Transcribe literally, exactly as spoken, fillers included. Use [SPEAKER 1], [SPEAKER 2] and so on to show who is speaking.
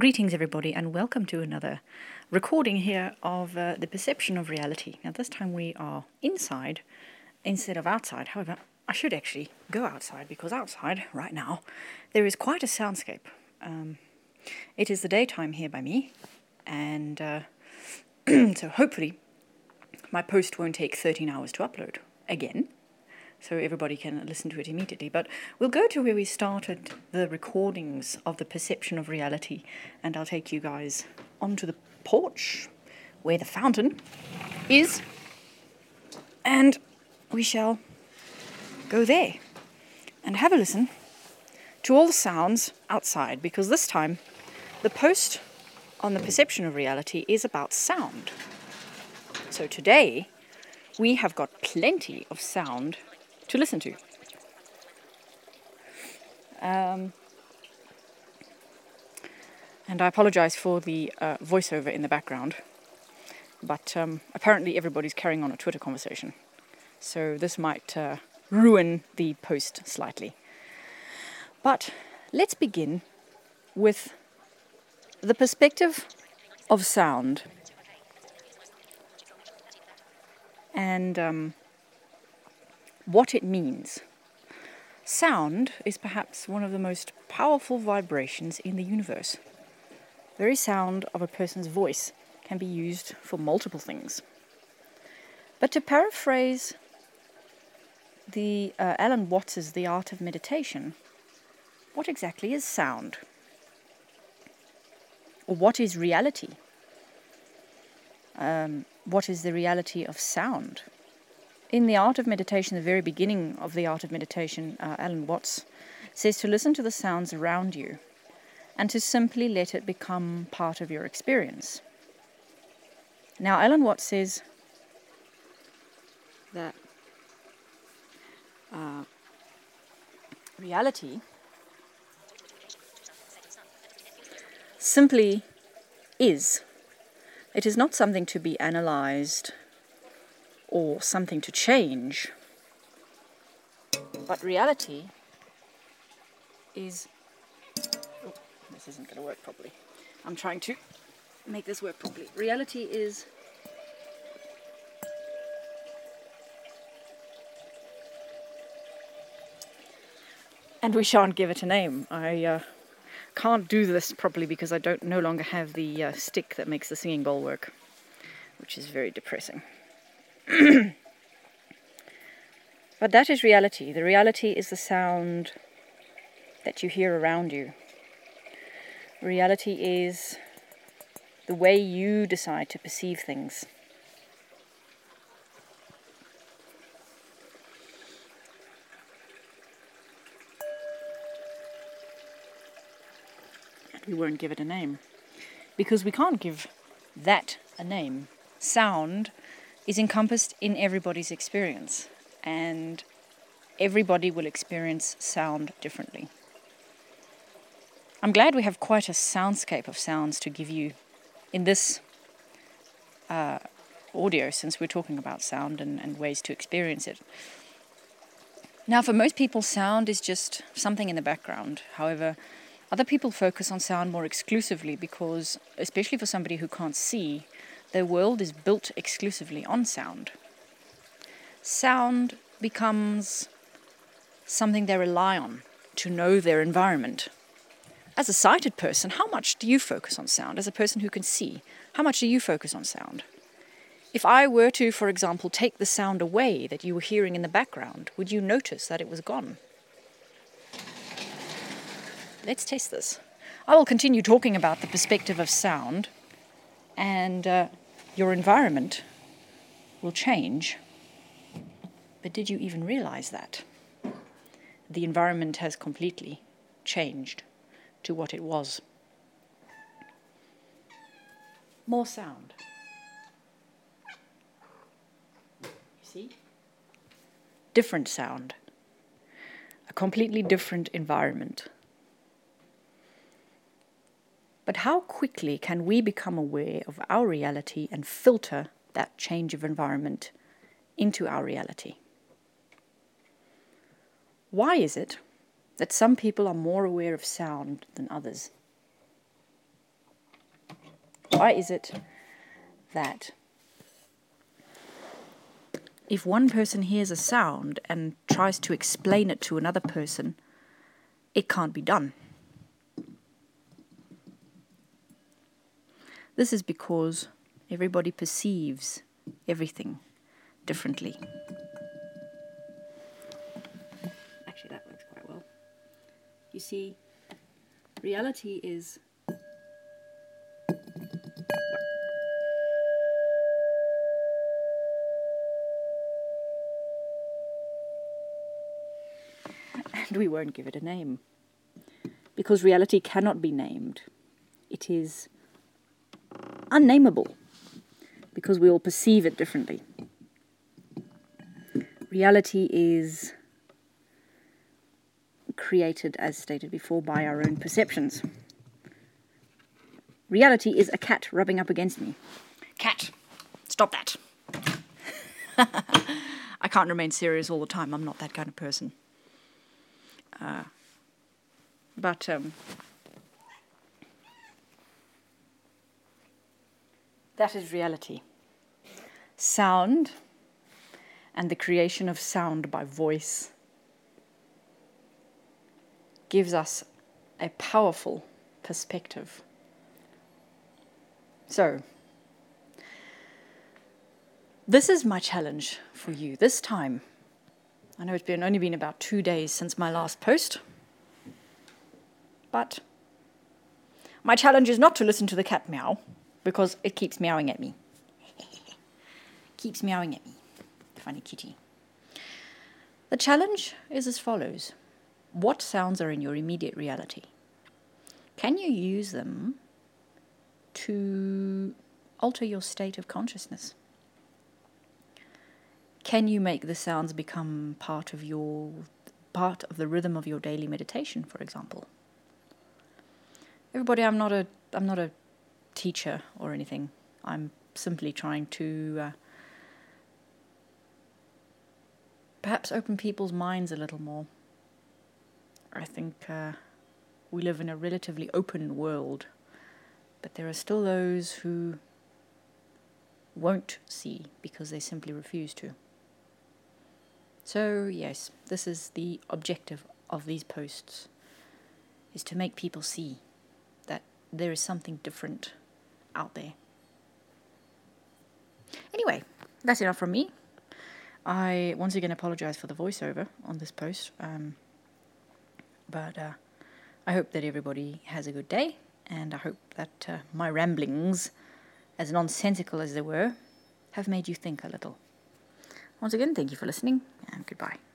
[SPEAKER 1] Greetings, everybody, and welcome to another recording here of uh, the perception of reality. Now, this time we are inside instead of outside. However, I should actually go outside because outside, right now, there is quite a soundscape. Um, it is the daytime here by me, and uh, so hopefully my post won't take thirteen hours to upload again, so everybody can listen to it immediately. But we'll go to where we started the recordings of the perception of reality, and I'll take you guys onto the porch where the fountain is, and we shall go there and have a listen to all the sounds outside, because this time the post on the perception of reality is about sound. So today we have got plenty of sound to listen to. Um, and I apologize for the uh, voiceover in the background, but um, apparently everybody's carrying on a Twitter conversation, so this might uh, ruin the post slightly. But let's begin with the perspective of sound and um, what it means. Sound is perhaps one of the most powerful vibrations in the universe. The very sound of a person's voice can be used for multiple things. But to paraphrase the uh, Alan Watts's The Art of Meditation, what exactly is sound? Or what is reality? Um, what is the reality of sound? In The Art of Meditation, the very beginning of The Art of Meditation, uh, Alan Watts says to listen to the sounds around you and to simply let it become part of your experience. Now, Alan Watts says that uh, reality simply is. It is not something to be analyzed or something to change, but reality is... Oh, this isn't going to work properly. I'm trying to make this work properly. Reality is and we shan't give it a name. I uh, can't do this properly because I don't no longer have the uh, stick that makes the singing bowl work, which is very depressing. But that is reality. The reality is the sound that you hear around you. Reality is the way you decide to perceive things. And we won't give it a name, because we can't give that a name. Sound is encompassed in everybody's experience, and everybody will experience sound differently. I'm glad we have quite a soundscape of sounds to give you in this uh, audio, since we're talking about sound and, and ways to experience it. Now, for most people, sound is just something in the background. However, other people focus on sound more exclusively because, especially for somebody who can't see, their world is built exclusively on sound. Sound becomes something they rely on to know their environment. As a sighted person, how much do you focus on sound? As a person who can see, how much do you focus on sound? If I were to, for example, take the sound away that you were hearing in the background, would you notice that it was gone? Let's test this. I will continue talking about the perspective of sound, and uh, your environment will change. But did you even realize that? The environment has completely changed to what it was. More sound. You see? Different sound. A completely different environment. But how quickly can we become aware of our reality and filter that change of environment into our reality? Why is it that some people are more aware of sound than others? Why is it that if one person hears a sound and tries to explain it to another person, it can't be done? This is because everybody perceives everything differently. Actually, that works quite well. You see, reality is and we won't give it a name, because reality cannot be named. It is unnameable, because we all perceive it differently. Reality is created, as stated before, by our own perceptions. Reality is a cat rubbing up against me. Cat, stop that. I can't remain serious all the time. I'm not that kind of person. Uh, but um, that is reality. Sound and the creation of sound by voice gives us a powerful perspective. So, this is my challenge for you this time. I know it's been only been about two days since my last post, but my challenge is not to listen to the cat meow, because it keeps meowing at me. Keeps meowing at me. Funny kitty. The challenge is as follows. What sounds are in your immediate reality? Can you use them to alter your state of consciousness? Can you make the sounds become part of your part of the rhythm of your daily meditation, for example? Everybody, I'm not a I'm not a teacher or anything. I'm simply trying to uh, perhaps open people's minds a little more. I think uh, we live in a relatively open world, but there are still those who won't see because they simply refuse to. So yes, this is the objective of these posts, is to make people see that there is something different out there. Anyway, that's enough from me. I once again apologize for the voiceover on this post, um, but uh, I hope that everybody has a good day, and I hope that uh, my ramblings, as nonsensical as they were, have made you think a little. Once again, thank you for listening, and goodbye.